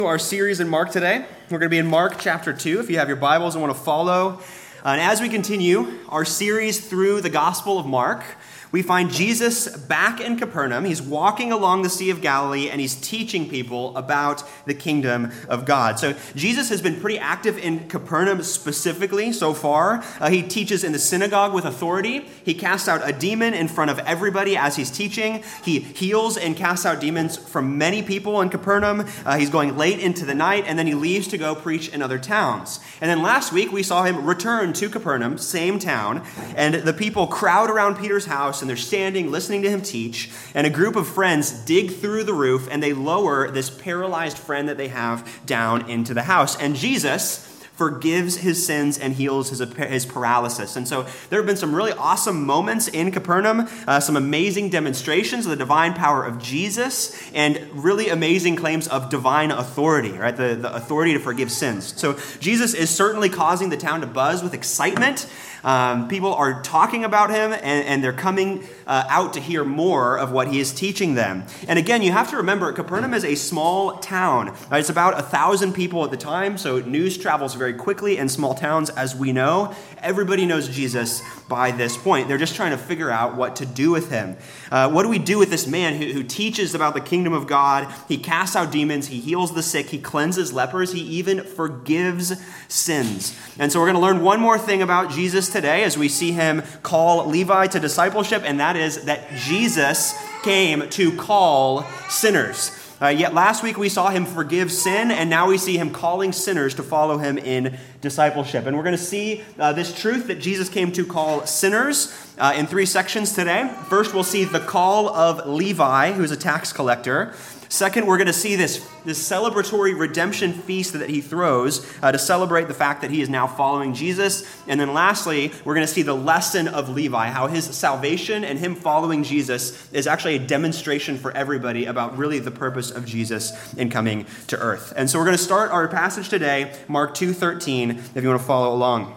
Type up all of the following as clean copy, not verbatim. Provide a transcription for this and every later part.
Our series in Mark today. We're going to be in Mark chapter 2 if you have your Bibles and want to follow. And as we continue our series through the Gospel of Mark, we find Jesus back in Capernaum. He's walking along the Sea of Galilee and he's teaching people about the kingdom of God. So Jesus has been pretty active in Capernaum specifically so far. He teaches in the synagogue with authority. He casts out a demon in front of everybody as he's teaching. He heals and casts out demons from many people in Capernaum. He's going late into the night and then he leaves to go preach in other towns. And then last week we saw him return to Capernaum, same town, and the people crowd around Peter's house and they're standing, listening to him teach, and a group of friends dig through the roof and they lower this paralyzed friend that they have down into the house. And Jesus forgives his sins and heals his paralysis. And so there have been some really awesome moments in Capernaum, some amazing demonstrations of the divine power of Jesus, and really amazing claims of divine authority, right? The authority to forgive sins. So Jesus is certainly causing the town to buzz with excitement. People are talking about him, and they're coming out to hear more of what he is teaching them. And again, you have to remember, Capernaum is a small town. It's about 1,000 people at the time, so news travels very quickly in small towns, as we know. Everybody knows Jesus by this point. They're just trying to figure out what to do with him. What do we do with this man who teaches about the kingdom of God? He casts out demons, he heals the sick, he cleanses lepers, he even forgives sins. And so we're going to learn one more thing about Jesus today as we see him call Levi to discipleship, and that is that Jesus came to call sinners. Yet last week we saw him forgive sin, and now we see him calling sinners to follow him in discipleship. And we're going to see this truth that Jesus came to call sinners in 3 sections today. First, we'll see the call of Levi, who is a tax collector. Second, we're going to see this celebratory redemption feast that he throws to celebrate the fact that he is now following Jesus. And then lastly, we're going to see the lesson of Levi, how his salvation and him following Jesus is actually a demonstration for everybody about really the purpose of Jesus in coming to earth. And so we're going to start our passage today, Mark 2:13, if you want to follow along.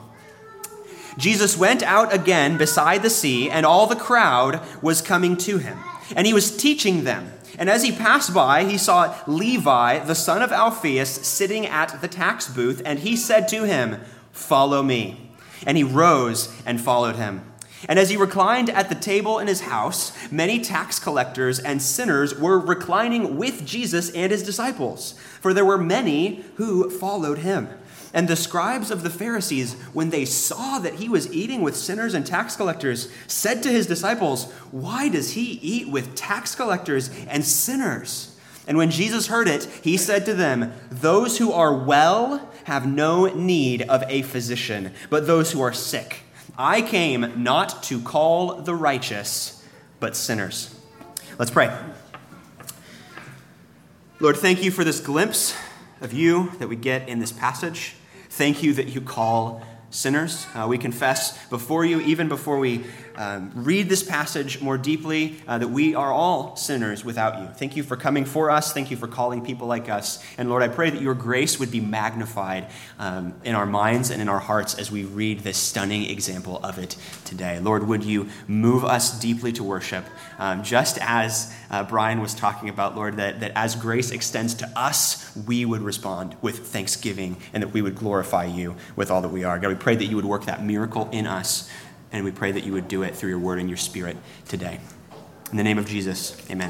Jesus went out again beside the sea, and all the crowd was coming to him, and he was teaching them. And as he passed by, he saw Levi, the son of Alphaeus, sitting at the tax booth, and he said to him, "Follow me." And he rose and followed him. And as he reclined at the table in his house, many tax collectors and sinners were reclining with Jesus and his disciples, for there were many who followed him. And the scribes of the Pharisees, when they saw that he was eating with sinners and tax collectors, said to his disciples, "Why does he eat with tax collectors and sinners?" And when Jesus heard it, he said to them, "Those who are well have no need of a physician, but those who are sick. I came not to call the righteous, but sinners." Let's pray. Lord, thank you for this glimpse of you that we get in this passage. Thank you that you call sinners. We confess before you, even before we read this passage more deeply, that we are all sinners without you. Thank you for coming for us. Thank you for calling people like us. And Lord, I pray that your grace would be magnified in our minds and in our hearts as we read this stunning example of it today. Lord, would you move us deeply to worship, just as Brian was talking about, Lord, that as grace extends to us, we would respond with thanksgiving and that we would glorify you with all that we are. God, we pray that you would work that miracle in us, and we pray that you would do it through your word and your spirit today. In the name of Jesus, amen.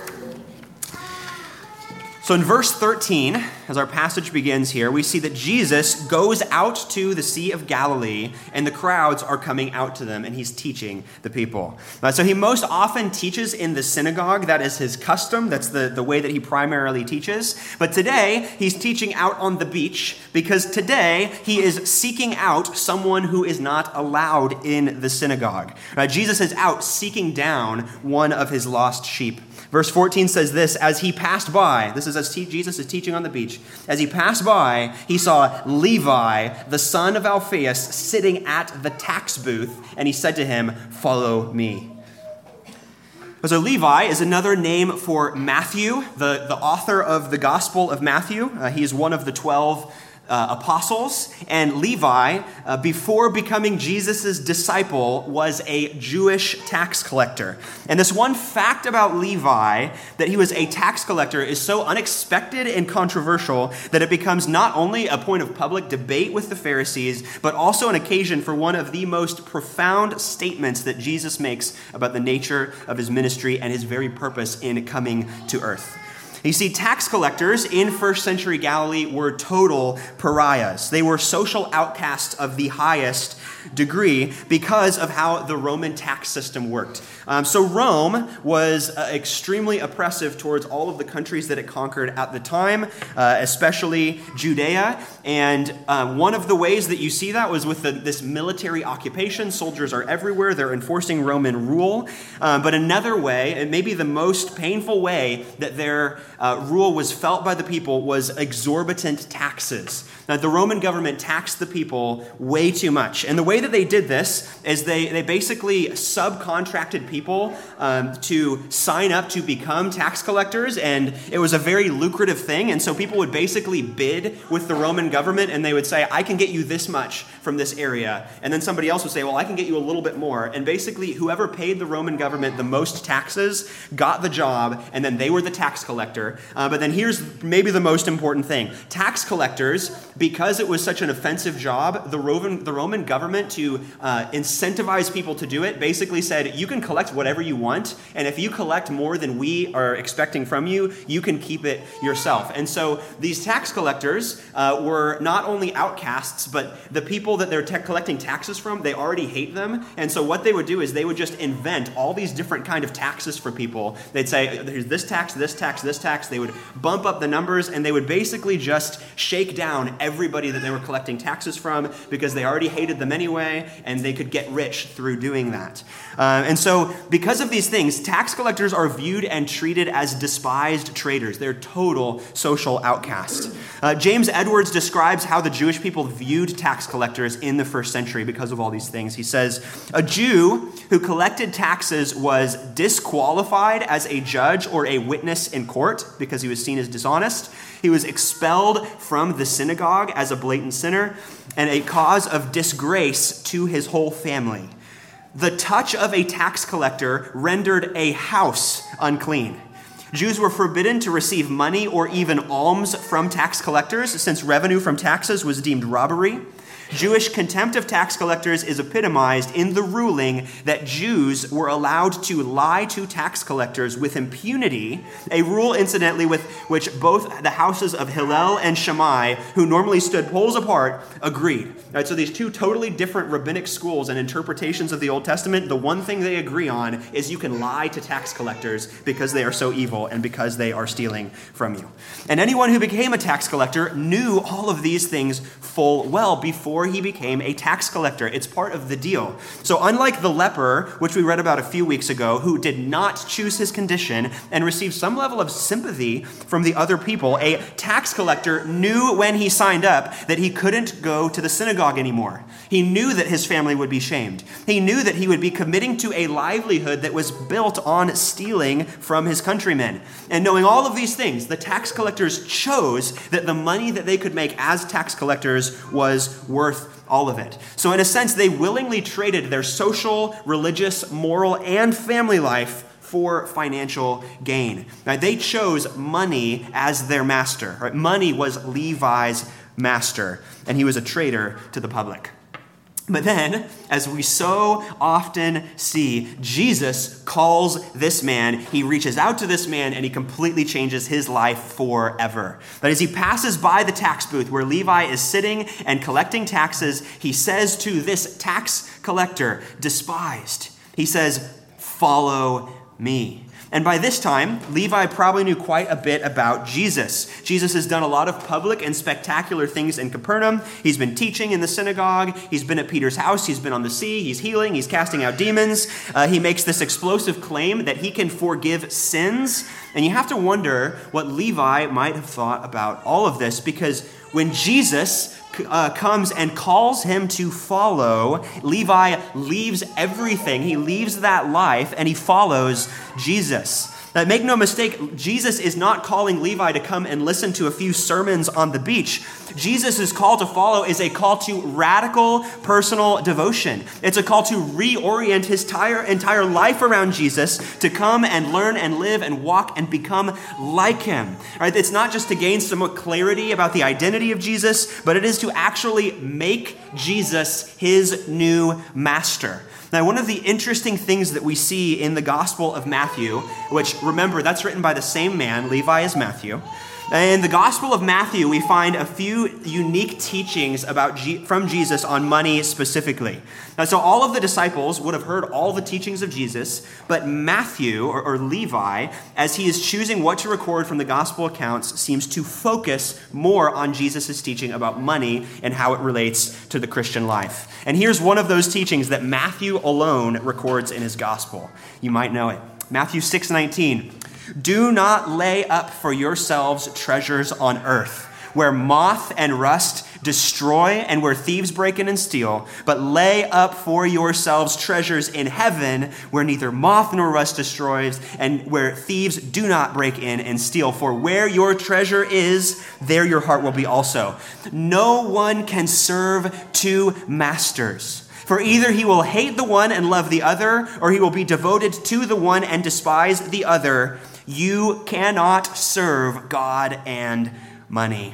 So in verse 13, as our passage begins here, we see that Jesus goes out to the Sea of Galilee, and the crowds are coming out to them, and he's teaching the people. So he most often teaches in the synagogue. That is his custom. That's the way that he primarily teaches. But today, he's teaching out on the beach, because today he is seeking out someone who is not allowed in the synagogue. Jesus is out seeking down one of his lost sheep. Verse 14 says this: as he passed by, this is as Jesus is teaching on the beach, as he passed by, he saw Levi, the son of Alphaeus, sitting at the tax booth, and he said to him, "Follow me." So Levi is another name for Matthew, the author of the Gospel of Matthew. He is one of the 12 apostles, and Levi, before becoming Jesus' disciple, was a Jewish tax collector. And this one fact about Levi, that he was a tax collector, is so unexpected and controversial that it becomes not only a point of public debate with the Pharisees, but also an occasion for one of the most profound statements that Jesus makes about the nature of his ministry and his very purpose in coming to earth. You see, tax collectors in first century Galilee were total pariahs. They were social outcasts of the highest degree because of how the Roman tax system worked. So Rome was extremely oppressive towards all of the countries that it conquered at the time, especially Judea. And one of the ways that you see that was with this military occupation. Soldiers are everywhere. They're enforcing Roman rule. But another way, and maybe the most painful way that their rule was felt by the people, was exorbitant taxes. Now, the Roman government taxed the people way too much. And the way that they did this is they basically subcontracted people to sign up to become tax collectors, and it was a very lucrative thing. And so people would basically bid with the Roman government, and they would say, I can get you this much from this area. And then somebody else would say, well, I can get you a little bit more. And basically, whoever paid the Roman government the most taxes got the job, and then they were the tax collector. But then here's maybe the most important thing. Tax collectors, because it was such an offensive job, the Roman government, to incentivize people to do it, basically said, you can collect whatever you want, and if you collect more than we are expecting from you, you can keep it yourself. And so these tax collectors were not only outcasts, but the people that they're collecting taxes from, they already hate them. And so what they would do is they would just invent all these different kind of taxes for people. They'd say, there's this tax, this tax, this tax. They would bump up the numbers, and they would basically just shake down everybody that they were collecting taxes from because they already hated them anyway, and they could get rich through doing that. And so because of these things, tax collectors are viewed and treated as despised traitors. They're total social outcasts. James Edwards describes how the Jewish people viewed tax collectors in the first century because of all these things. He says, a Jew who collected taxes was disqualified as a judge or a witness in court because he was seen as dishonest. He was expelled from the synagogue as a blatant sinner and a cause of disgrace to his whole family. The touch of a tax collector rendered a house unclean. Jews were forbidden to receive money or even alms from tax collectors, since revenue from taxes was deemed robbery. Jewish contempt of tax collectors is epitomized in the ruling that Jews were allowed to lie to tax collectors with impunity, a rule, incidentally, with which both the houses of Hillel and Shammai, who normally stood poles apart, agreed. Right, so these two totally different rabbinic schools and interpretations of the Old Testament, the one thing they agree on is you can lie to tax collectors because they are so evil and because they are stealing from you. And anyone who became a tax collector knew all of these things full well before he became a tax collector. It's part of the deal. So unlike the leper, which we read about a few weeks ago, who did not choose his condition and received some level of sympathy from the other people, a tax collector knew when he signed up that he couldn't go to the synagogue anymore. He knew that his family would be shamed. He knew that he would be committing to a livelihood that was built on stealing from his countrymen. And knowing all of these things, the tax collectors chose that the money that they could make as tax collectors was worth all of it. So in a sense, they willingly traded their social, religious, moral, and family life for financial gain. Now, they chose money as their master. Right? Money was Levi's master, and he was a traitor to the public. But then, as we so often see, Jesus calls this man, he reaches out to this man, and he completely changes his life forever. But as he passes by the tax booth where Levi is sitting and collecting taxes, he says to this tax collector, despised, he says, follow me. And by this time, Levi probably knew quite a bit about Jesus. Jesus has done a lot of public and spectacular things in Capernaum. He's been teaching in the synagogue. He's been at Peter's house. He's been on the sea. He's healing. He's casting out demons. He makes this explosive claim that he can forgive sins. And you have to wonder what Levi might have thought about all of this, because when Jesus comes and calls him to follow, Levi leaves everything. He leaves that life and he follows Jesus. Make no mistake, Jesus is not calling Levi to come and listen to a few sermons on the beach. Jesus' call to follow is a call to radical personal devotion. It's a call to reorient his entire life around Jesus, to come and learn and live and walk and become like him. Right? It's not just to gain some clarity about the identity of Jesus, but it is to actually make Jesus his new master. Now, one of the interesting things that we see in the Gospel of Matthew, which, remember, that's written by the same man, Levi, as Matthew. In the Gospel of Matthew, we find a few unique teachings from Jesus on money specifically. Now, so all of the disciples would have heard all the teachings of Jesus, but Matthew, or Levi, as he is choosing what to record from the Gospel accounts, seems to focus more on Jesus' teaching about money and how it relates to the Christian life. And here's one of those teachings that Matthew alone records in his Gospel. You might know it. Matthew 6:19. Do not lay up for yourselves treasures on earth, where moth and rust destroy and where thieves break in and steal, but lay up for yourselves treasures in heaven, where neither moth nor rust destroys and where thieves do not break in and steal. For where your treasure is, there your heart will be also. No one can serve two masters. For either he will hate the one and love the other, or he will be devoted to the one and despise the other. You cannot serve God and money.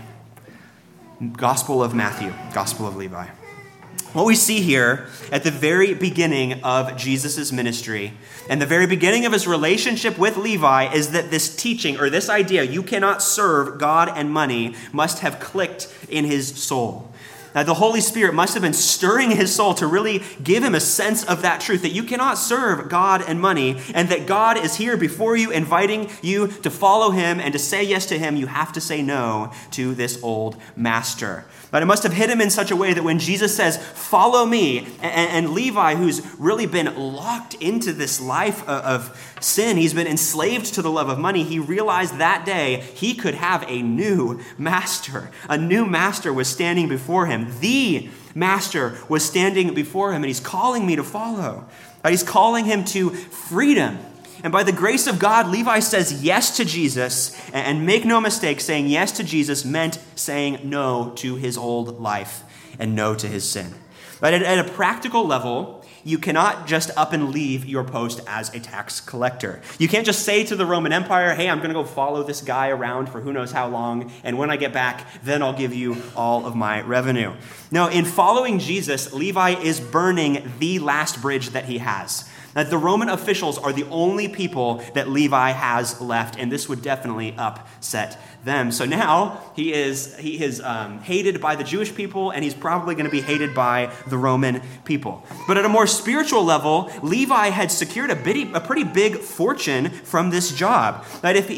Gospel of Matthew, Gospel of Levi. What we see here at the very beginning of Jesus' ministry and the very beginning of his relationship with Levi is that this teaching, or this idea, you cannot serve God and money, must have clicked in his soul. Now, the Holy Spirit must have been stirring his soul to really give him a sense of that truth, that you cannot serve God and money, and that God is here before you, inviting you to follow him, and to say yes to him, you have to say no to this old master. But it must have hit him in such a way that when Jesus says, follow me, and Levi, who's really been locked into this life of sin, he's been enslaved to the love of money, he realized that day he could have a new master. A new master was standing before him. The master was standing before him, and he's calling me to follow. He's calling him to freedom. And by the grace of God, Levi says yes to Jesus, and make no mistake, saying yes to Jesus meant saying no to his old life and no to his sin. But at a practical level, you cannot just up and leave your post as a tax collector. You can't just say to the Roman Empire, hey, I'm going to go follow this guy around for who knows how long, and when I get back, then I'll give you all of my revenue. No, in following Jesus, Levi is burning the last bridge that he has. That the Roman officials are the only people that Levi has left, and this would definitely upset them. So now he is hated by the Jewish people, and he's probably going to be hated by the Roman people. But at a more spiritual level, Levi had secured a pretty big fortune from this job. That if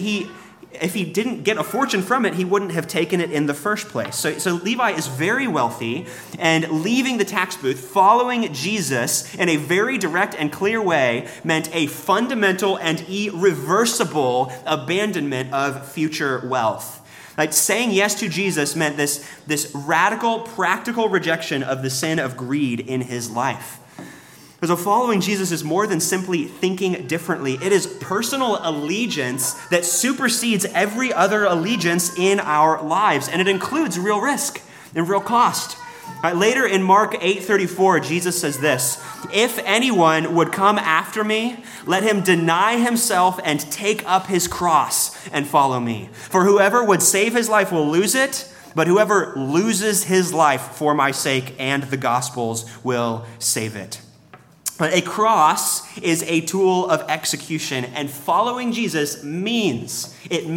he didn't get a fortune from it, he wouldn't have taken it in the first place. So Levi is very wealthy, and leaving the tax booth, following Jesus in a very direct and clear way meant a fundamental and irreversible abandonment of future wealth. Like saying yes to Jesus meant this radical, practical rejection of the sin of greed in his life. So following Jesus is more than simply thinking differently. It is personal allegiance that supersedes every other allegiance in our lives. And it includes real risk and real cost. Later in Mark 8:34, Jesus says this, if anyone would come after me, let him deny himself and take up his cross and follow me. For whoever would save his life will lose it, but whoever loses his life for my sake and the gospel's will save it. A cross is a tool of execution, and following Jesus means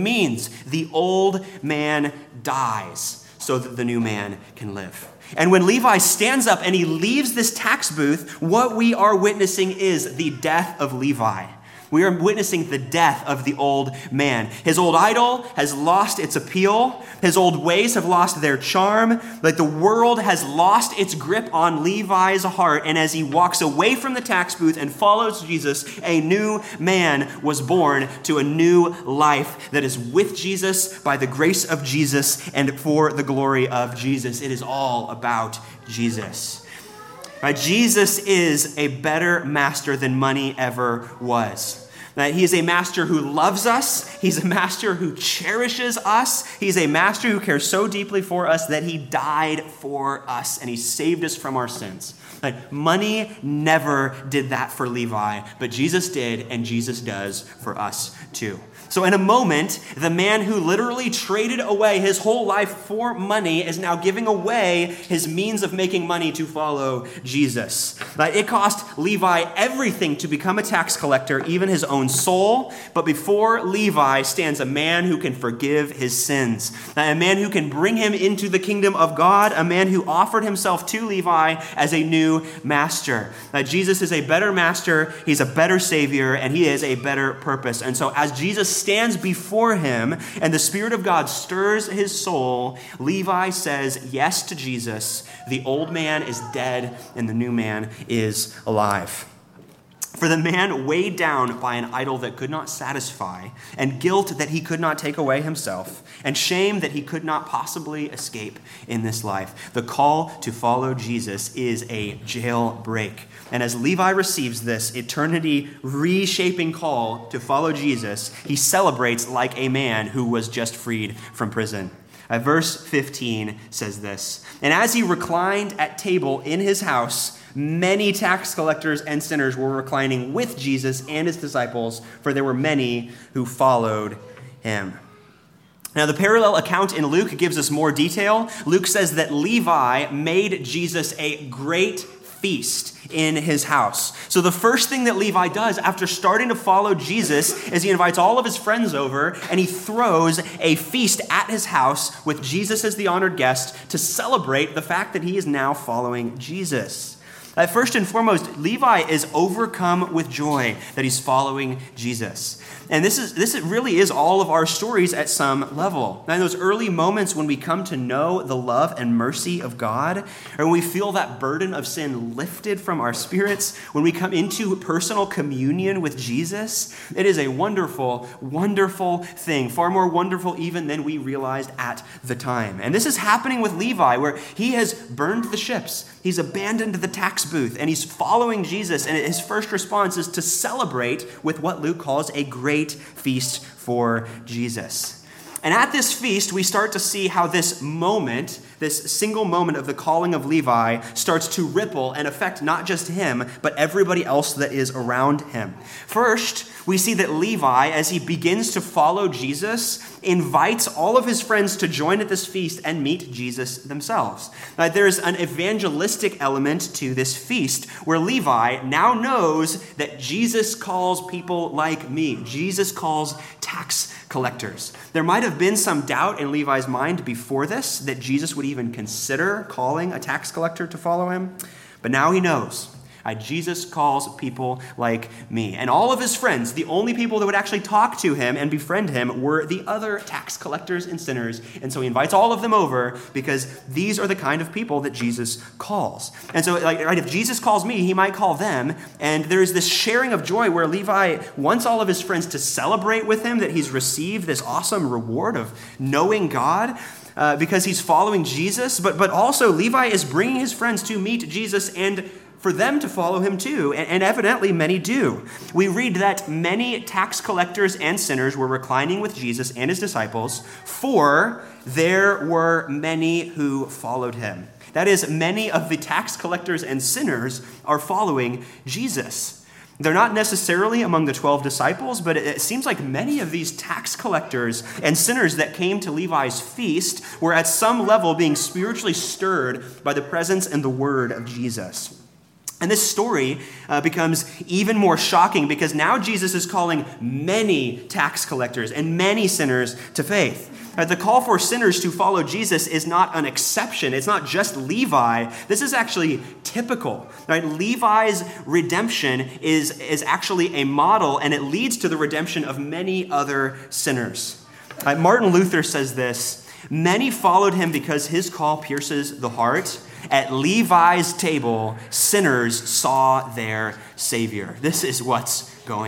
the old man dies so that the new man can live. And when Levi stands up and he leaves this tax booth, what we are witnessing is the death of Levi. We are witnessing the death of the old man. His old idol has lost its appeal. His old ways have lost their charm. Like the world has lost its grip on Levi's heart. And as he walks away from the tax booth and follows Jesus, a new man was born to a new life that is with Jesus, by the grace of Jesus, and for the glory of Jesus. It is all about Jesus. Right? Jesus is a better master than money ever was. That he is a master who loves us. He's a master who cherishes us. He's a master who cares so deeply for us that he died for us and he saved us from our sins. Money never did that for Levi, but Jesus did, and Jesus does for us too. So in a moment, the man who literally traded away his whole life for money is now giving away his means of making money to follow Jesus. It cost Levi everything to become a tax collector, even his own soul. But before Levi stands a man who can forgive his sins, a man who can bring him into the kingdom of God, a man who offered himself to Levi as a new master. Jesus is a better master, he's a better savior, and he is a better purpose. And so as Jesus stands before him and the Spirit of God stirs his soul, Levi says yes to Jesus. The old man is dead and the new man is alive. For the man weighed down by an idol that could not satisfy, and guilt that he could not take away himself, and shame that he could not possibly escape in this life. The call to follow Jesus is a jailbreak. And as Levi receives this eternity reshaping call to follow Jesus, he celebrates like a man who was just freed from prison. Verse 15 says this, "And as he reclined at table in his house, many tax collectors and sinners were reclining with Jesus and his disciples, for there were many who followed him." Now, the parallel account in Luke gives us more detail. Luke says that Levi made Jesus a great feast in his house. So the first thing that Levi does after starting to follow Jesus is he invites all of his friends over and he throws a feast at his house with Jesus as the honored guest to celebrate the fact that he is now following Jesus. First and foremost, Levi is overcome with joy that he's following Jesus. And this really is all of our stories at some level. Now, in those early moments when we come to know the love and mercy of God, or when we feel that burden of sin lifted from our spirits, when we come into personal communion with Jesus, it is a wonderful, wonderful thing, far more wonderful even than we realized at the time. And this is happening with Levi, where he has burned the ships. He's abandoned the tax booth, and he's following Jesus, and his first response is to celebrate with what Luke calls a great feast for Jesus. And at this feast, we start to see how this moment, this single moment of the calling of Levi, starts to ripple and affect not just him, but everybody else that is around him. First, we see that Levi, as he begins to follow Jesus, invites all of his friends to join at this feast and meet Jesus themselves. There's an evangelistic element to this feast where Levi now knows that Jesus calls people like me. Jesus calls tax collectors. There might have been some doubt in Levi's mind before this that Jesus would even consider calling a tax collector to follow him, but now he knows. Jesus calls people like me. And all of his friends, the only people that would actually talk to him and befriend him, were the other tax collectors and sinners. And so he invites all of them over because these are the kind of people that Jesus calls. And so, if Jesus calls me, he might call them. And there's this sharing of joy where Levi wants all of his friends to celebrate with him that he's received this awesome reward of knowing God. Because he's following Jesus. But also Levi is bringing his friends to meet Jesus and for them to follow him too, and evidently many do. We read that many tax collectors and sinners were reclining with Jesus and his disciples, for there were many who followed him. That is, many of the tax collectors and sinners are following Jesus. They're not necessarily among the 12 disciples, but it seems like many of these tax collectors and sinners that came to Levi's feast were at some level being spiritually stirred by the presence and the word of Jesus. And this story becomes even more shocking because now Jesus is calling many tax collectors and many sinners to faith. The call for sinners to follow Jesus is not an exception. It's not just Levi. This is actually typical. Right? Levi's redemption is actually a model, and it leads to the redemption of many other sinners. Martin Luther says this: "Many followed him because his call pierces the heart. At Levi's table, sinners saw their Savior." This is what's going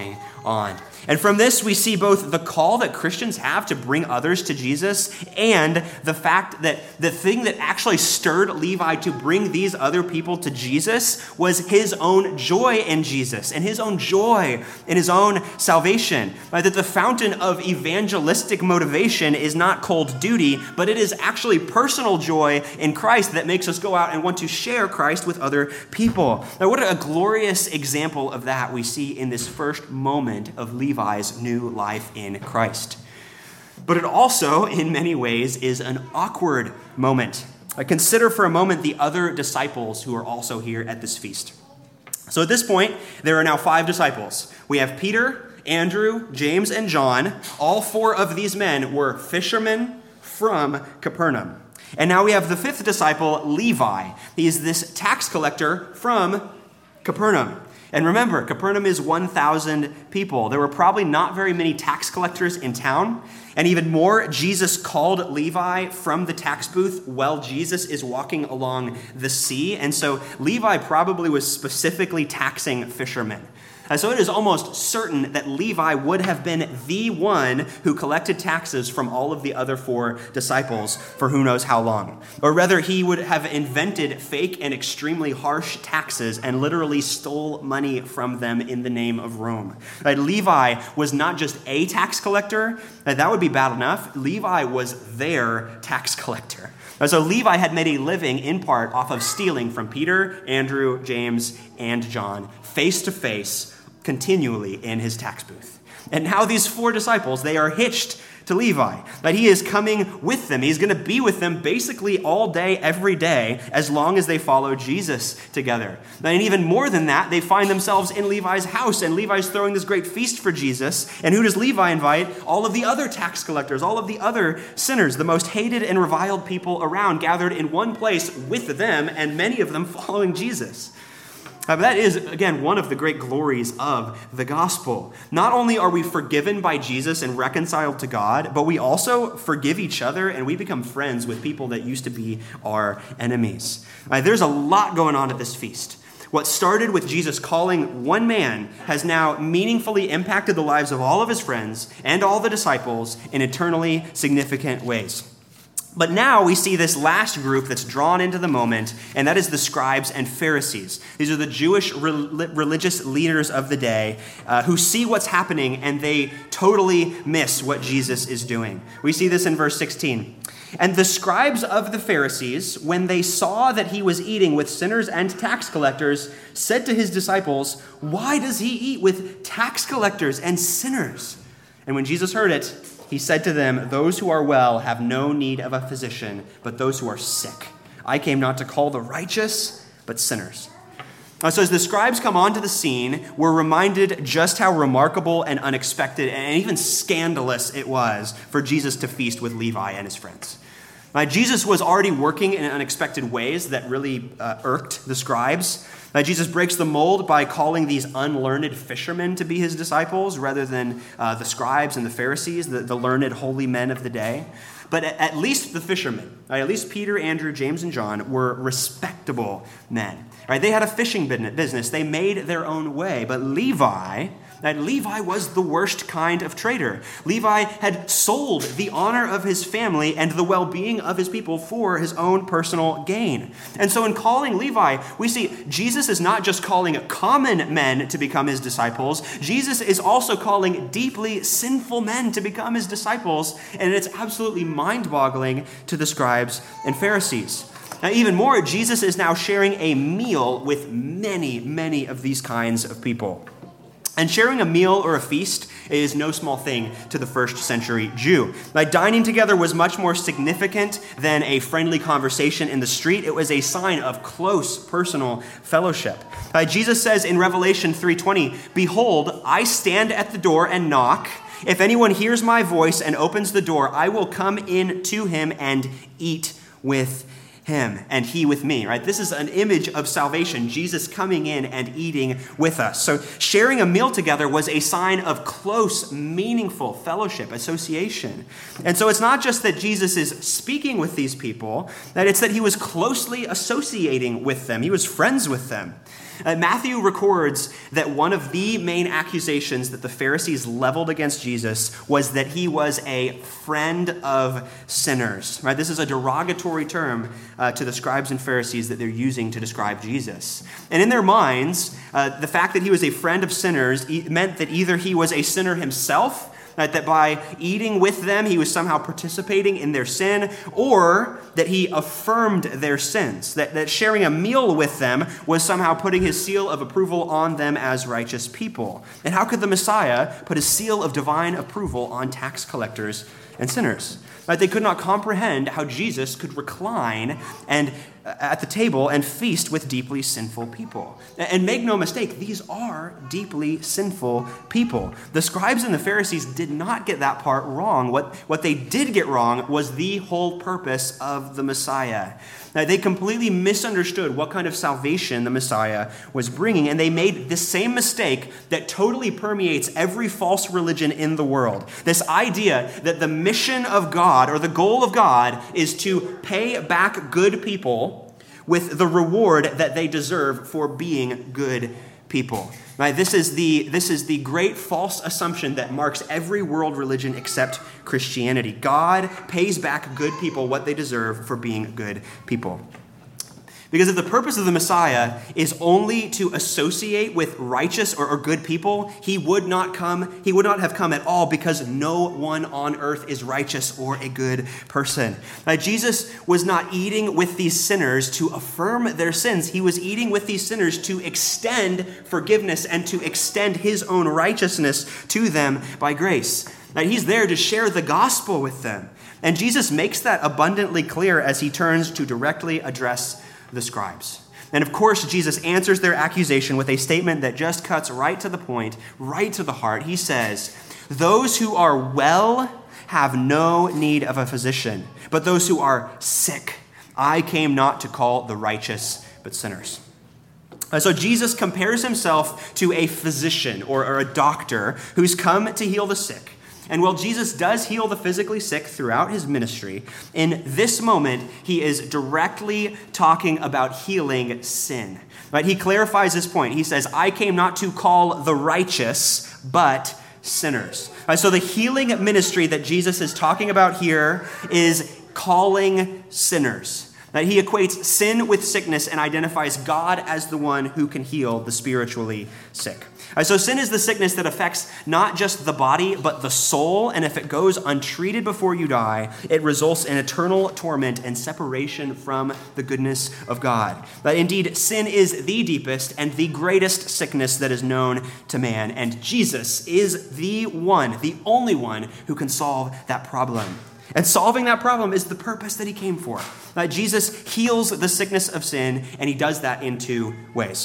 on. And from this, we see both the call that Christians have to bring others to Jesus and the fact that the thing that actually stirred Levi to bring these other people to Jesus was his own joy in Jesus and his own joy in his own salvation. Right? That the fountain of evangelistic motivation is not cold duty, but it is actually personal joy in Christ that makes us go out and want to share Christ with other people. Now, what a glorious example of that we see in this first moment of Levi's new life in Christ. But it also, in many ways, is an awkward moment. Consider for a moment the other disciples who are also here at this feast. So at this point, there are now 5 disciples. We have Peter, Andrew, James, and John. All 4 of these men were fishermen from Capernaum. And now we have the 5th disciple, Levi. He is this tax collector from Capernaum. And remember, Capernaum is 1,000 people. There were probably not very many tax collectors in town. And even more, Jesus called Levi from the tax booth while Jesus is walking along the sea. And so Levi probably was specifically taxing fishermen. And so it is almost certain that Levi would have been the one who collected taxes from all of the other 4 disciples for who knows how long. Or rather, he would have invented fake and extremely harsh taxes and literally stole money from them in the name of Rome. Right? Levi was not just a tax collector. That would be bad enough. Levi was their tax collector. So Levi had made a living in part off of stealing from Peter, Andrew, James, and John, face to face, continually in his tax booth. And now these 4 disciples, they are hitched to Levi. But he is coming with them. He's going to be with them basically all day, every day, as long as they follow Jesus together. And even more than that, they find themselves in Levi's house, and Levi's throwing this great feast for Jesus. And who does Levi invite? All of the other tax collectors, all of the other sinners, the most hated and reviled people around, gathered in one place with them, and many of them following Jesus. But that is, again, one of the great glories of the gospel. Not only are we forgiven by Jesus and reconciled to God, but we also forgive each other and we become friends with people that used to be our enemies. There's a lot going on at this feast. What started with Jesus calling one man has now meaningfully impacted the lives of all of his friends and all the disciples in eternally significant ways. But now we see this last group that's drawn into the moment, and that is the scribes and Pharisees. These are the Jewish religious leaders of the day who see what's happening, and they totally miss what Jesus is doing. We see this in verse 16. And the scribes of the Pharisees, when they saw that he was eating with sinners and tax collectors, said to his disciples, "Why does he eat with tax collectors and sinners?" And when Jesus heard it, he said to them, "Those who are well have no need of a physician, but those who are sick. I came not to call the righteous, but sinners." So as the scribes come onto the scene, we're reminded just how remarkable and unexpected and even scandalous it was for Jesus to feast with Levi and his friends. Jesus was already working in unexpected ways that really irked the scribes. Jesus breaks the mold by calling these unlearned fishermen to be his disciples rather than the scribes and the Pharisees, the learned holy men of the day. But at least the fishermen, at least Peter, Andrew, James, and John were respectable men. They had a fishing business. They made their own way. But Levi was the worst kind of traitor. Levi had sold the honor of his family and the well-being of his people for his own personal gain. And so in calling Levi, we see Jesus is not just calling common men to become his disciples. Jesus is also calling deeply sinful men to become his disciples. And it's absolutely mind-boggling to the scribes and Pharisees. Now, even more, Jesus is now sharing a meal with many, many of these kinds of people. And sharing a meal or a feast is no small thing to the first century Jew. Dining together was much more significant than a friendly conversation in the street. It was a sign of close personal fellowship. Jesus says in Revelation 3:20, "Behold, I stand at the door and knock. If anyone hears my voice and opens the door, I will come in to him and eat with him and he with me, right? This is an image of salvation, Jesus coming in and eating with us. So sharing a meal together was a sign of close, meaningful fellowship, association. And so it's not just that Jesus is speaking with these people, that it's that he was closely associating with them. He was friends with them. Matthew records that one of the main accusations that the Pharisees leveled against Jesus was that he was a friend of sinners. Right? This is a derogatory term to the scribes and Pharisees that they're using to describe Jesus. And in their minds, the fact that he was a friend of sinners meant that either he was a sinner himself, that by eating with them, he was somehow participating in their sin, or that he affirmed their sins, that sharing a meal with them was somehow putting his seal of approval on them as righteous people. And how could the Messiah put a seal of divine approval on tax collectors and sinners? Right? They could not comprehend how Jesus could recline and at the table and feast with deeply sinful people. And make no mistake, these are deeply sinful people. The scribes and the Pharisees did not get that part wrong. What they did get wrong was the whole purpose of the Messiah. Now, they completely misunderstood what kind of salvation the Messiah was bringing, and they made the same mistake that totally permeates every false religion in the world. This idea that the mission of God or the goal of God is to pay back good people with the reward that they deserve for being good people. Right? This is the great false assumption that marks every world religion except Christianity. God pays back good people what they deserve for being good people. Because if the purpose of the Messiah is only to associate with righteous or good people, he would not have come at all, because no one on earth is righteous or a good person. Now, Jesus was not eating with these sinners to affirm their sins. He was eating with these sinners to extend forgiveness and to extend his own righteousness to them by grace. Now, he's there to share the gospel with them. And Jesus makes that abundantly clear as he turns to directly address the scribes. And of course, Jesus answers their accusation with a statement that just cuts right to the point, right to the heart. He says, "Those who are well have no need of a physician, but those who are sick, I came not to call the righteous, but sinners." So Jesus compares himself to a physician or a doctor who's come to heal the sick. And while Jesus does heal the physically sick throughout his ministry, in this moment, he is directly talking about healing sin. Right? He clarifies this point. He says, "I came not to call the righteous, but sinners." Right? So the healing ministry that Jesus is talking about here is calling sinners. That he equates sin with sickness and identifies God as the one who can heal the spiritually sick. So sin is the sickness that affects not just the body, but the soul. And if it goes untreated before you die, it results in eternal torment and separation from the goodness of God. But indeed, sin is the deepest and the greatest sickness that is known to man. And Jesus is the one, the only one who can solve that problem. And solving that problem is the purpose that he came for. Jesus heals the sickness of sin, and he does that in two ways.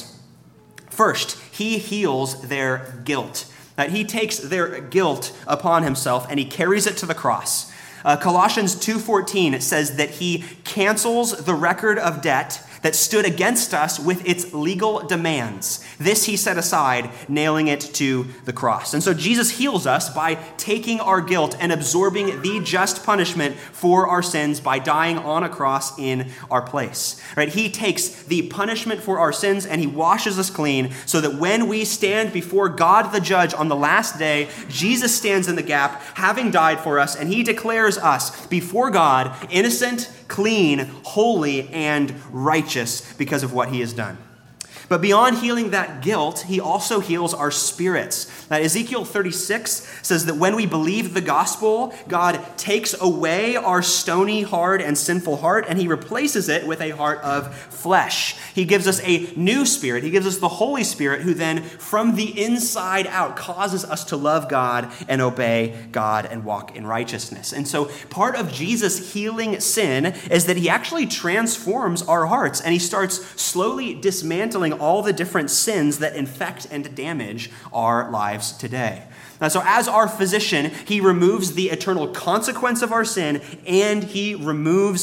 First, he heals their guilt. He takes their guilt upon himself, and he carries it to the cross. Colossians 2:14 says that he cancels the record of debt that stood against us with its legal demands. This he set aside, nailing it to the cross. And so Jesus heals us by taking our guilt and absorbing the just punishment for our sins by dying on a cross in our place. Right? He takes the punishment for our sins and he washes us clean so that when we stand before God the judge on the last day, Jesus stands in the gap, having died for us, and he declares us before God innocent, clean, holy, and righteous because of what he has done. But beyond healing that guilt, he also heals our spirits. Now, Ezekiel 36 says that when we believe the gospel, God takes away our stony, hard, and sinful heart, and he replaces it with a heart of flesh. He gives us a new spirit. He gives us the Holy Spirit, who then, from the inside out, causes us to love God and obey God and walk in righteousness. And so part of Jesus healing sin is that he actually transforms our hearts, and he starts slowly dismantling all the different sins that infect and damage our lives today. Now, so as our physician, he removes the eternal consequence of our sin, and he removes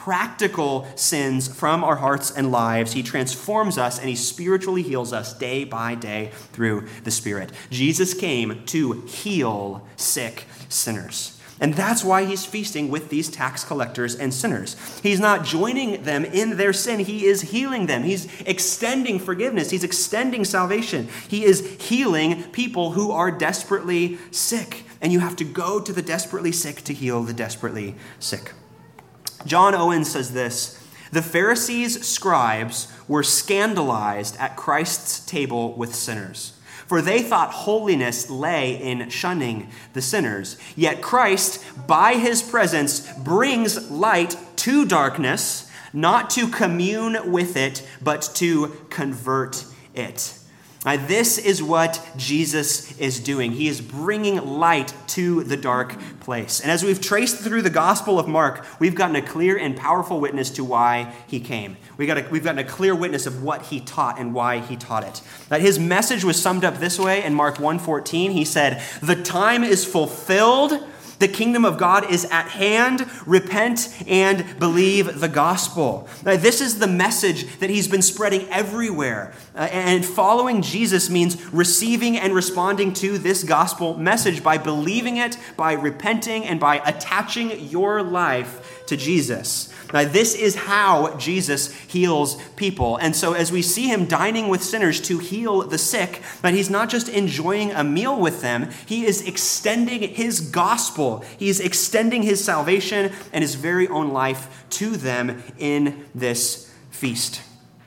practical sins from our hearts and lives. He transforms us and he spiritually heals us day by day through the Spirit. Jesus came to heal sick sinners. And that's why he's feasting with these tax collectors and sinners. He's not joining them in their sin. He is healing them. He's extending forgiveness. He's extending salvation. He is healing people who are desperately sick. And you have to go to the desperately sick to heal the desperately sick. John Owen says this: the Pharisees' scribes were scandalized at Christ's table with sinners. For they thought holiness lay in shunning the sinners. Yet Christ, by his presence, brings light to darkness, not to commune with it, but to convert it. This is what Jesus is doing. He is bringing light to the dark place. And as we've traced through the Gospel of Mark, we've gotten a clear and powerful witness to why he came. We've gotten a clear witness of what he taught and why he taught it. That his message was summed up this way in Mark 1:14. He said, "The time is fulfilled. The kingdom of God is at hand. Repent and believe the gospel." Now, this is the message that he's been spreading everywhere. And following Jesus means receiving and responding to this gospel message by believing it, by repenting, and by attaching your life to Jesus. Now, this is how Jesus heals people. And so as we see him dining with sinners to heal the sick, but he's not just enjoying a meal with them, he is extending his gospel. He is extending his salvation and his very own life to them in this feast.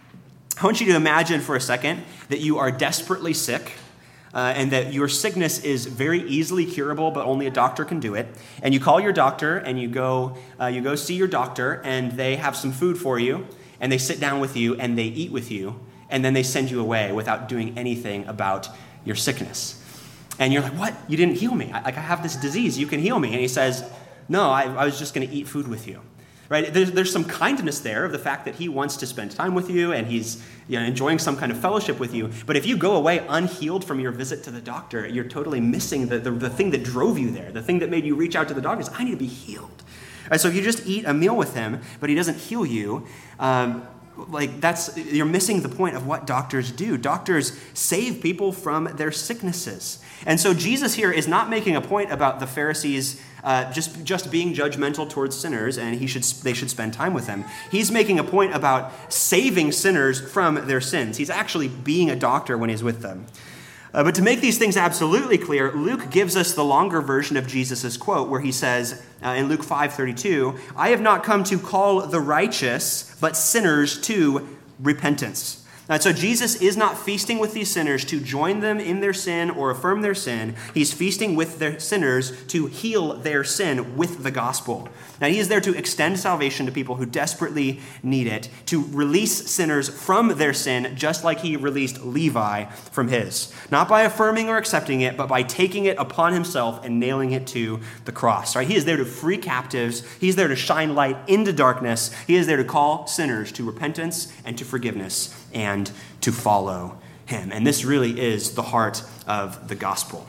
I want you to imagine for a second that you are desperately sick, and that your sickness is very easily curable, but only a doctor can do it. And you call your doctor, and you go see your doctor, and they have some food for you, and they sit down with you, and they eat with you, and then they send you away without doing anything about your sickness. And you're like, "What? You didn't heal me. I have this disease. You can heal me." And he says, "No, I was just going to eat food with you." Right? There's some kindness there of the fact that he wants to spend time with you and he's enjoying some kind of fellowship with you. But if you go away unhealed from your visit to the doctor, you're totally missing the thing that drove you there, the thing that made you reach out to the doctor is, "I need to be healed." Right? So if you just eat a meal with him, but he doesn't heal you, you're missing the point of what doctors do. Doctors save people from their sicknesses. And so Jesus here is not making a point about the Pharisees just being judgmental towards sinners and they should spend time with them. He's making a point about saving sinners from their sins. He's actually being a doctor when he's with them. But to make these things absolutely clear, Luke gives us the longer version of Jesus' quote where he says in Luke 5:32, "I have not come to call the righteous, but sinners to repentance." So Jesus is not feasting with these sinners to join them in their sin or affirm their sin. He's feasting with their sinners to heal their sin with the gospel. Now, he is there to extend salvation to people who desperately need it, to release sinners from their sin, just like he released Levi from his. Not by affirming or accepting it, but by taking it upon himself and nailing it to the cross. Right? He is there to free captives. He's there to shine light into darkness. He is there to call sinners to repentance and to forgiveness and to follow him. And this really is the heart of the gospel.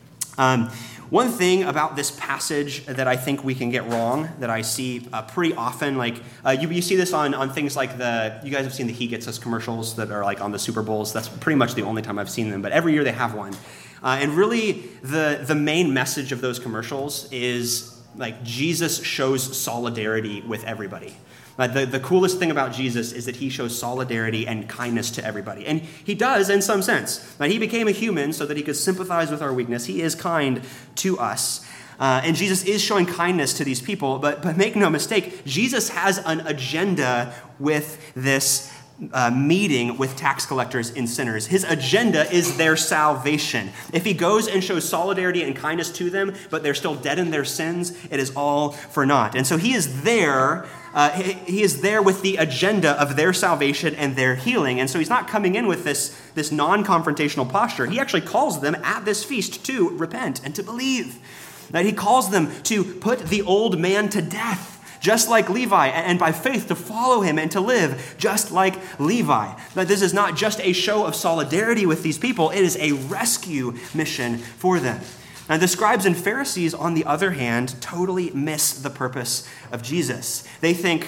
One thing about this passage that I think we can get wrong, that I see pretty often, you see this on things like you guys have seen the He Gets Us commercials that are like on the Super Bowls. That's pretty much the only time I've seen them, but every year they have one. And really the main message of those commercials is like Jesus shows solidarity with everybody. The coolest thing about Jesus is that he shows solidarity and kindness to everybody. And he does in some sense. He became a human so that he could sympathize with our weakness. He is kind to us. And Jesus is showing kindness to these people. But make no mistake, Jesus has an agenda with this meeting with tax collectors and sinners. His agenda is their salvation. If he goes and shows solidarity and kindness to them, but they're still dead in their sins, it is all for naught. And so he is there. He is there with the agenda of their salvation and their healing. And so he's not coming in with this non-confrontational posture. He actually calls them at this feast to repent and to believe. That he calls them to put the old man to death, just like Levi, and by faith to follow him and to live just like Levi. That this is not just a show of solidarity with these people, it is a rescue mission for them. Now, the scribes and Pharisees, on the other hand, totally miss the purpose of Jesus. They think,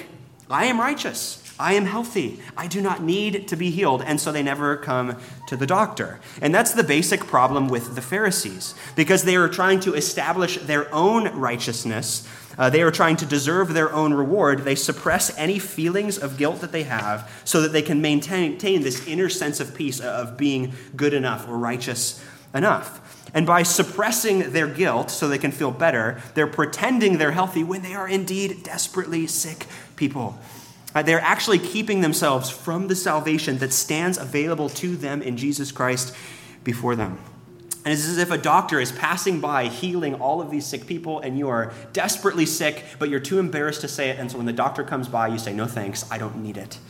I am righteous. I am healthy. I do not need to be healed. And so they never come to the doctor. And that's the basic problem with the Pharisees, because they are trying to establish their own righteousness. They are trying to deserve their own reward. They suppress any feelings of guilt that they have so that they can maintain this inner sense of peace of being good enough or righteous enough. And by suppressing their guilt so they can feel better, they're pretending they're healthy when they are indeed desperately sick people. They're actually keeping themselves from the salvation that stands available to them in Jesus Christ before them. And it's as if a doctor is passing by healing all of these sick people, and you are desperately sick, but you're too embarrassed to say it. And so when the doctor comes by, you say, "No thanks, I don't need it."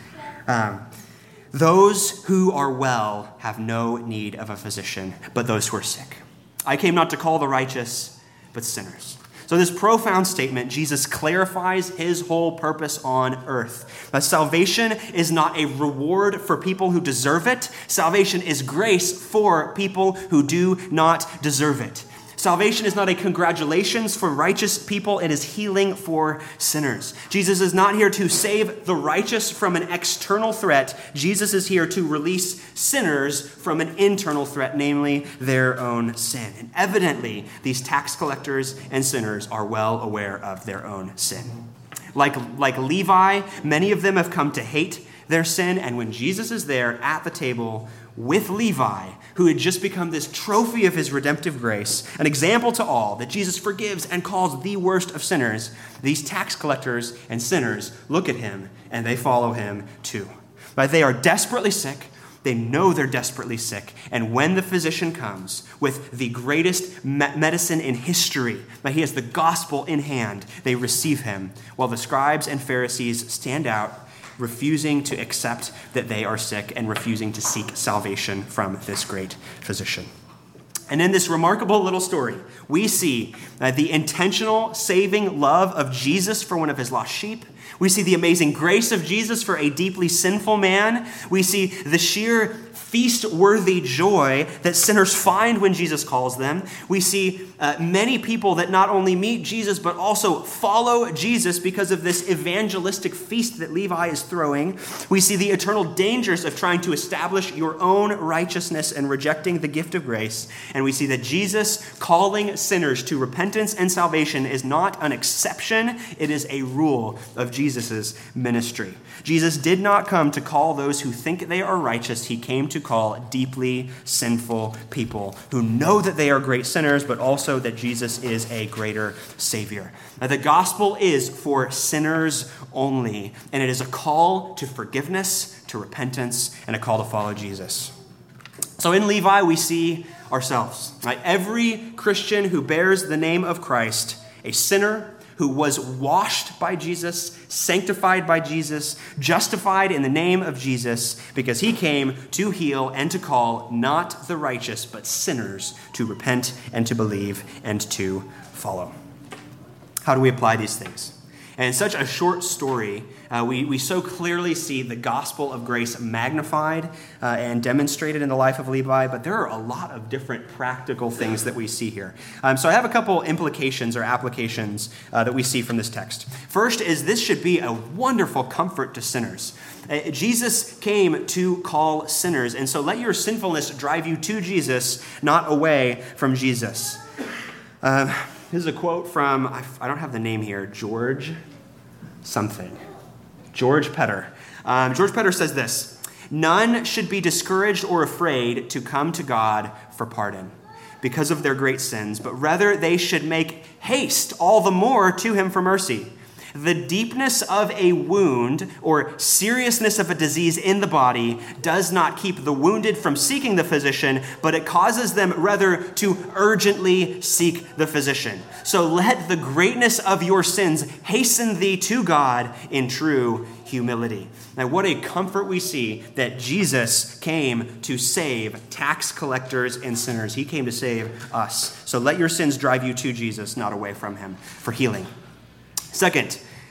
Those who are well have no need of a physician, but those who are sick. I came not to call the righteous, but sinners. So this profound statement, Jesus clarifies his whole purpose on earth. That salvation is not a reward for people who deserve it. Salvation is grace for people who do not deserve it. Salvation is not a congratulations for righteous people. It is healing for sinners. Jesus is not here to save the righteous from an external threat. Jesus is here to release sinners from an internal threat, namely their own sin. And evidently, these tax collectors and sinners are well aware of their own sin. Like Levi, many of them have come to hate their sin, and when Jesus is there at the table with Levi, who had just become this trophy of his redemptive grace, an example to all that Jesus forgives and calls the worst of sinners, these tax collectors and sinners look at him and they follow him too. But they are desperately sick. They know they're desperately sick. And when the physician comes with the greatest medicine in history, that he has the gospel in hand, they receive him, while the scribes and Pharisees stand out, refusing to accept that they are sick and refusing to seek salvation from this great physician. And in this remarkable little story, we see the intentional saving love of Jesus for one of his lost sheep. We see the amazing grace of Jesus for a deeply sinful man. We see the sheer feast-worthy joy that sinners find when Jesus calls them. We see many people that not only meet Jesus, but also follow Jesus because of this evangelistic feast that Levi is throwing. We see the eternal dangers of trying to establish your own righteousness and rejecting the gift of grace. And we see that Jesus calling sinners to repentance and salvation is not an exception. It is a rule of Jesus' ministry. Jesus did not come to call those who think they are righteous. He came to call deeply sinful people who know that they are great sinners, but also that Jesus is a greater Savior. Now, the gospel is for sinners only, and it is a call to forgiveness, to repentance, and a call to follow Jesus. So in Levi, we see ourselves. Right? Every Christian who bears the name of Christ, a sinner who was washed by Jesus, sanctified by Jesus, justified in the name of Jesus, because he came to heal and to call not the righteous, but sinners to repent and to believe and to follow. How do we apply these things? And in such a short story, we so clearly see the gospel of grace magnified and demonstrated in the life of Levi, but there are a lot of different practical things that we see here. So I have a couple implications or applications that we see from this text. First is this should be a wonderful comfort to sinners. Jesus came to call sinners, and so let your sinfulness drive you to Jesus, not away from Jesus. This is a quote from, I don't have the name here, George Petter. George Petter says this: "None should be discouraged or afraid to come to God for pardon because of their great sins, but rather they should make haste all the more to him for mercy. The deepness of a wound or seriousness of a disease in the body does not keep the wounded from seeking the physician, but it causes them rather to urgently seek the physician. So let the greatness of your sins hasten thee to God in true humility." Now, what a comfort we see that Jesus came to save tax collectors and sinners. He came to save us. So let your sins drive you to Jesus, not away from him, for healing. Second,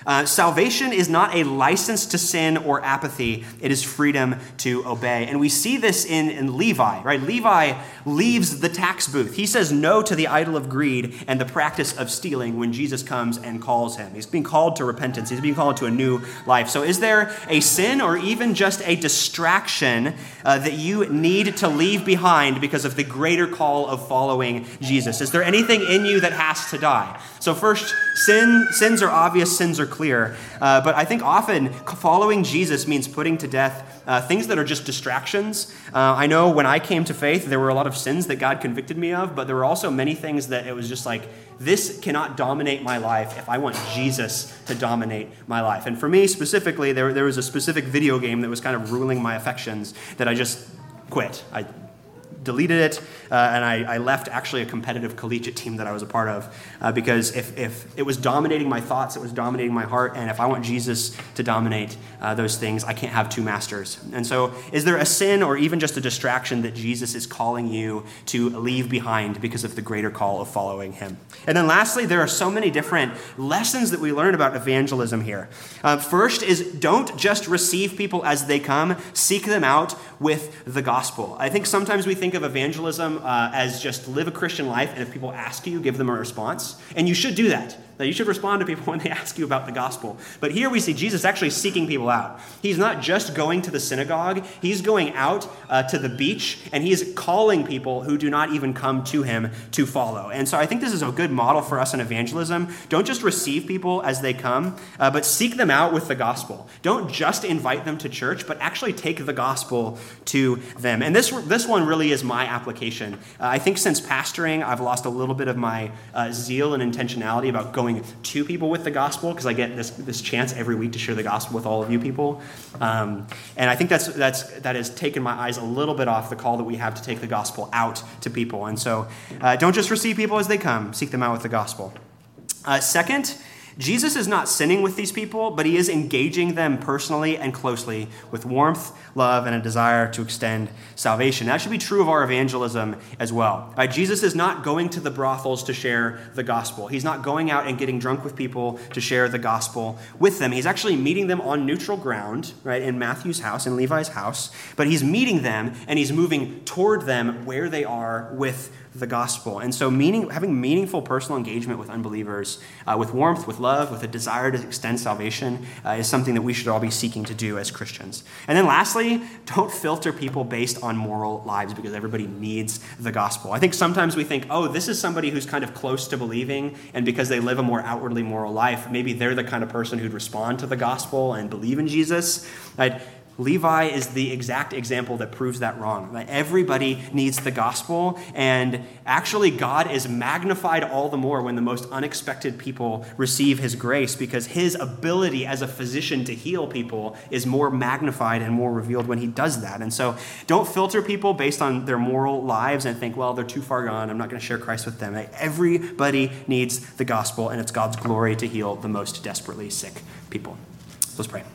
Salvation is not a license to sin or apathy. It is freedom to obey. And we see this in Levi, right? Levi leaves the tax booth. He says no to the idol of greed and the practice of stealing when Jesus comes and calls him. He's being called to repentance. He's being called to a new life. So is there a sin or even just a distraction that you need to leave behind because of the greater call of following Jesus? Is there anything in you that has to die? So first, sins are obvious, sins are clear. But I think often following Jesus means putting to death things that are just distractions. I know when I came to faith, there were a lot of sins that God convicted me of, but there were also many things that it was just like, this cannot dominate my life if I want Jesus to dominate my life. And for me specifically, there was a specific video game that was kind of ruling my affections that I just quit. I deleted it, and I left actually a competitive collegiate team that I was a part of because if it was dominating my thoughts, it was dominating my heart, and if I want Jesus to dominate those things, I can't have two masters. And so is there a sin or even just a distraction that Jesus is calling you to leave behind because of the greater call of following him? And then lastly, there are so many different lessons that we learn about evangelism here. First is don't just receive people as they come, seek them out with the gospel. I think sometimes we think of evangelism as just live a Christian life, and if people ask you, give them a response. And you should do that. That you should respond to people when they ask you about the gospel. But here we see Jesus actually seeking people out. He's not just going to the synagogue. He's going out to the beach, and he is calling people who do not even come to him to follow. And so I think this is a good model for us in evangelism. Don't just receive people as they come, but seek them out with the gospel. Don't just invite them to church, but actually take the gospel to them. And this one really is my application. I think since pastoring, I've lost a little bit of my zeal and intentionality about going to people with the gospel, because I get this chance every week to share the gospel with all of you people. And I think that has taken my eyes a little bit off the call that we have to take the gospel out to people. And so don't just receive people as they come, seek them out with the gospel. Second, Jesus is not sinning with these people, but he is engaging them personally and closely with warmth, love, and a desire to extend salvation. That should be true of our evangelism as well. Jesus is not going to the brothels to share the gospel. He's not going out and getting drunk with people to share the gospel with them. He's actually meeting them on neutral ground, right, in Matthew's house, in Levi's house. But he's meeting them, and he's moving toward them where they are with the gospel. And so having meaningful personal engagement with unbelievers, with warmth, with love, with a desire to extend salvation, is something that we should all be seeking to do as Christians. And then lastly, don't filter people based on moral lives, because everybody needs the gospel. I think sometimes we think, oh, this is somebody who's kind of close to believing, and because they live a more outwardly moral life, maybe they're the kind of person who'd respond to the gospel and believe in Jesus. Levi is the exact example that proves that wrong. That everybody needs the gospel, and actually God is magnified all the more when the most unexpected people receive his grace, because his ability as a physician to heal people is more magnified and more revealed when he does that. And so don't filter people based on their moral lives and think, well, they're too far gone, I'm not going to share Christ with them. Everybody needs the gospel, and it's God's glory to heal the most desperately sick people. Let's pray.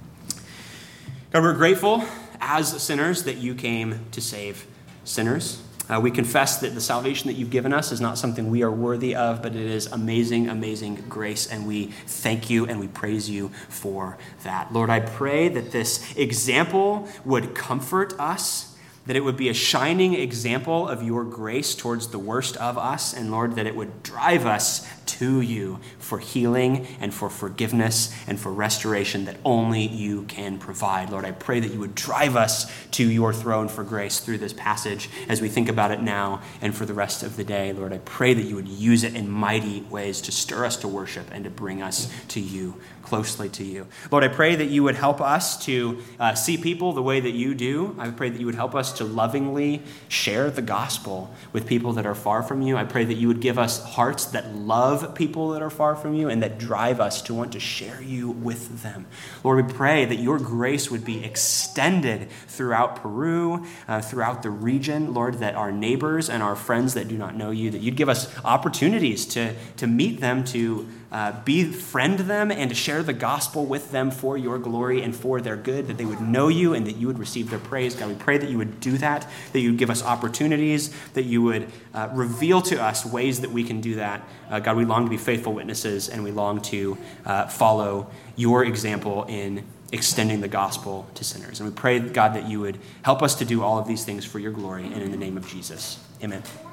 God, we're grateful as sinners that you came to save sinners. We confess that the salvation that you've given us is not something we are worthy of, but it is amazing, amazing grace, and we thank you and we praise you for that. Lord, I pray that this example would comfort us, that it would be a shining example of your grace towards the worst of us, and Lord, that it would drive us to you for healing and for forgiveness and for restoration that only you can provide. Lord, I pray that you would drive us to your throne for grace through this passage as we think about it now and for the rest of the day. Lord, I pray that you would use it in mighty ways to stir us to worship and to bring us to you, closely to you. Lord, I pray that you would help us to see people the way that you do. I pray that you would help us to lovingly share the gospel with people that are far from you. I pray that you would give us hearts that love people that are far from you and that drive us to want to share you with them. Lord, we pray that your grace would be extended throughout Peru, throughout the region, Lord, that our neighbors and our friends that do not know you, that you'd give us opportunities to meet them, to befriend them and to share the gospel with them for your glory and for their good, that they would know you and that you would receive their praise. God, we pray that you would do that you would give us opportunities, that you would reveal to us ways that we can do that. God, we long to be faithful witnesses, and we long to follow your example in extending the gospel to sinners. And we pray, God, that you would help us to do all of these things for your glory, and in the name of Jesus. Amen.